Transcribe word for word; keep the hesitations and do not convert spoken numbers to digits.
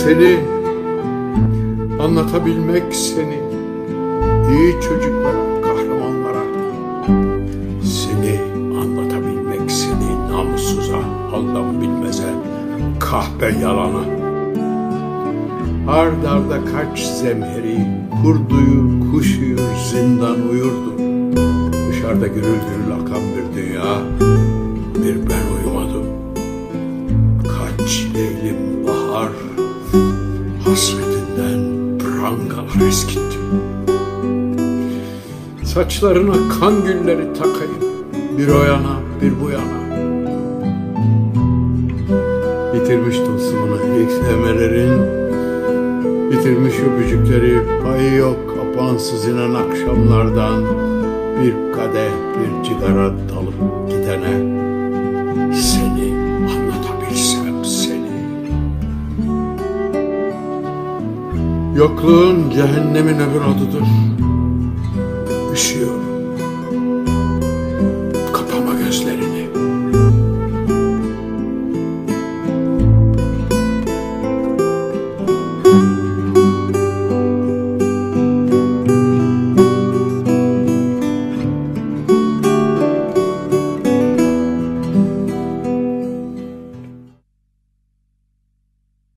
Seni anlatabilmek, seni iyi çocuklara, kahramanlara, seni anlatabilmek, seni namussuza, haldan bilmeze, kahpe yalana, ard arda kaç zemheri, kurduyu, kuşuyu, zindan uyurdu. Dışarıda gürül gürül akan bir dünya, bir ben uyumadım. Kaç leylim bahar, hasretinden prangalar eskitti. Saçlarına kan gülleri takayım, bir o yana bir bu yana. Bitirmiş tılsımını ilk sevmelerin, bitirmiş öpücükleri, payı yok apansız inen akşamlardan, bir kadeh bir cigara dalıp gidene, seni anlatabilsem seni. Yokluğun cehennemin öbür adıdır. Üşüyor.